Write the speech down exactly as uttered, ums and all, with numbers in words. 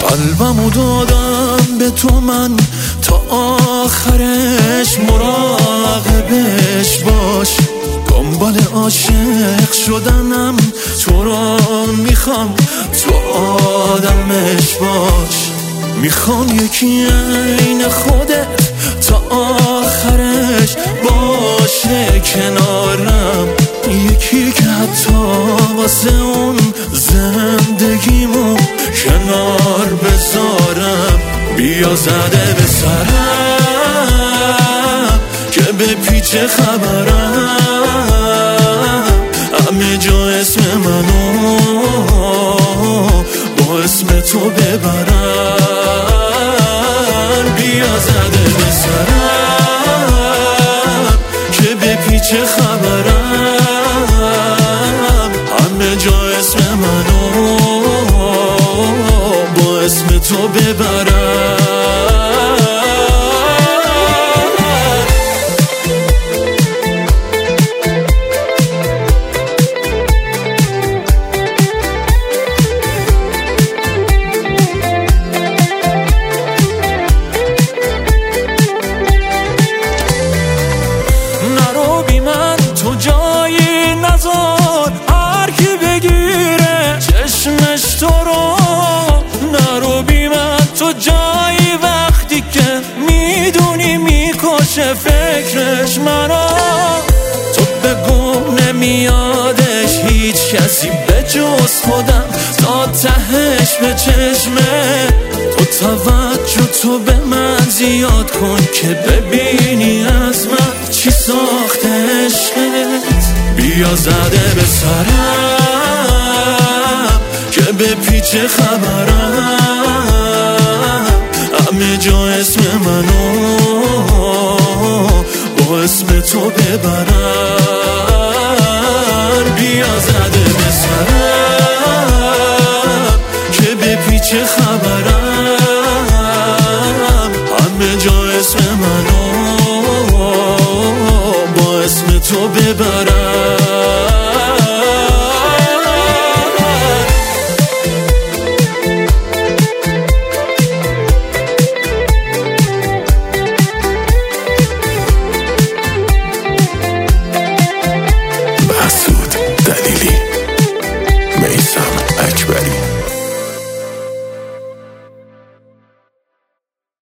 قلبمو دادم به تو من تا آخرش، مراقبش باش. دنبال عاشق شدنم، تو را میخوام تو آدمش باش. میخوام یکی عین خودت تا آخرش باشه کنارم، یکی که حتی واسه اون زندگیمو کنار بذارم. بیا زده به سرم که به پیچ خبرم، همه جا اسم منو با اسم تو ببرن. بیا زده به سرم که به پیچ خبرم، همه جا اسم منو با اسم تو ببرن. جایی وقتی که میدونی میکشه فکرش منو، تو بگو نمیادش هیچ کسی به جز خودم، تا تهش به چشمه تو توجه تو به من زیاد کن که ببینی از من چی ساخته عشقت. بیا زده به سرم که به پیچ خبرم، همه جا اسم منو با اسم تو ببرن. بیا زده به سرم که به پیچ خبرم، همه جا اسم منو با اسم تو ببرن.